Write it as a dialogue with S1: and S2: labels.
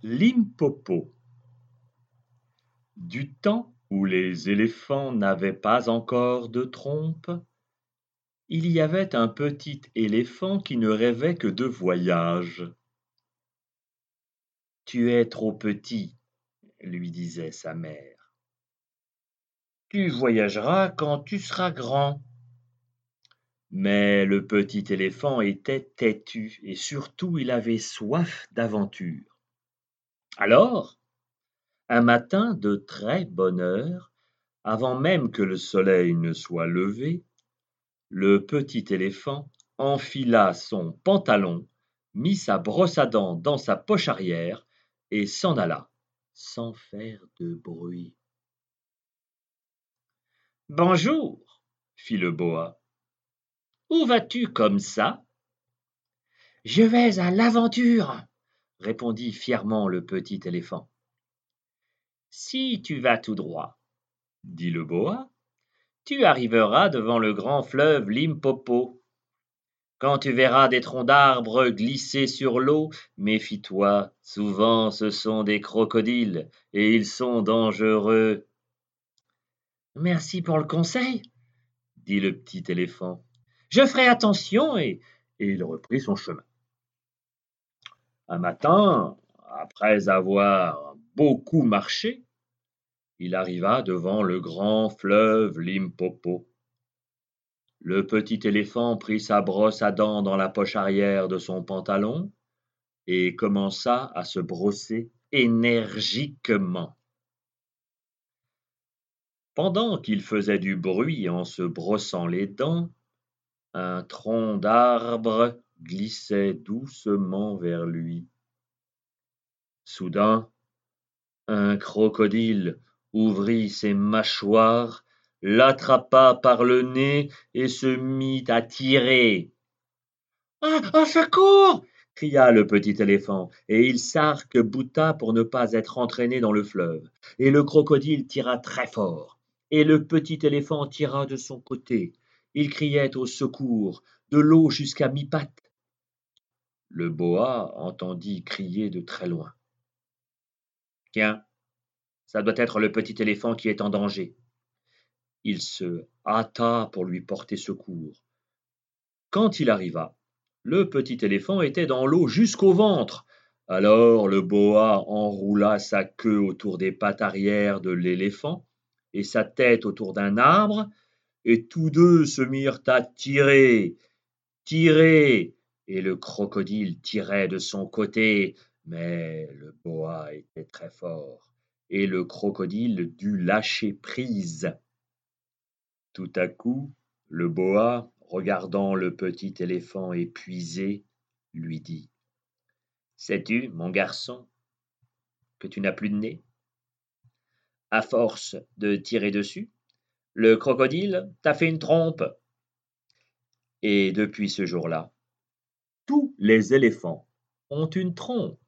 S1: Limpopo. Du temps où les éléphants n'avaient pas encore de trompe, il y avait un petit éléphant qui ne rêvait que de voyage. « Tu es trop petit, » lui disait sa mère. « Tu voyageras quand tu seras grand. » Mais le petit éléphant était têtu et surtout il avait soif d'aventure. Alors, un matin de très bonne heure, avant même que le soleil ne soit levé, le petit éléphant enfila son pantalon, mit sa brosse à dents dans sa poche arrière et s'en alla, sans faire de bruit. « Bonjour, » fit le boa. « Où vas-tu comme ça ?»« Je vais à l'aventure, » répondit fièrement le petit éléphant. « Si tu vas tout droit, » dit le boa, « tu arriveras devant le grand fleuve Limpopo. Quand tu verras des troncs d'arbres glisser sur l'eau, méfie-toi, souvent ce sont des crocodiles et ils sont dangereux. »« Merci pour le conseil, » dit le petit éléphant. « Je ferai attention et il reprit son chemin. Un matin, après avoir beaucoup marché, il arriva devant le grand fleuve Limpopo. Le petit éléphant prit sa brosse à dents dans la poche arrière de son pantalon et commença à se brosser énergiquement. Pendant qu'il faisait du bruit en se brossant les dents, un tronc d'arbre glissait doucement vers lui. Soudain, un crocodile ouvrit ses mâchoires, l'attrapa par le nez et se mit à tirer. « Au secours !» cria le petit éléphant, et il s'arc-bouta pour ne pas être entraîné dans le fleuve. Et le crocodile tira très fort, et le petit éléphant tira de son côté. Il criait au secours, de l'eau jusqu'à mi-patte. Le boa entendit crier de très loin. « Tiens, ça doit être le petit éléphant qui est en danger. » Il se hâta pour lui porter secours. Quand il arriva, le petit éléphant était dans l'eau jusqu'au ventre. Alors le boa enroula sa queue autour des pattes arrière de l'éléphant et sa tête autour d'un arbre, et tous deux se mirent à tirer, et le crocodile tirait de son côté, mais le boa était très fort, et le crocodile dut lâcher prise. Tout à coup, le boa, regardant le petit éléphant épuisé, lui dit : « Sais-tu, mon garçon, que tu n'as plus de nez ? À force de tirer dessus, le crocodile t'a fait une trompe. » Et depuis ce jour-là, tous les éléphants ont une trompe.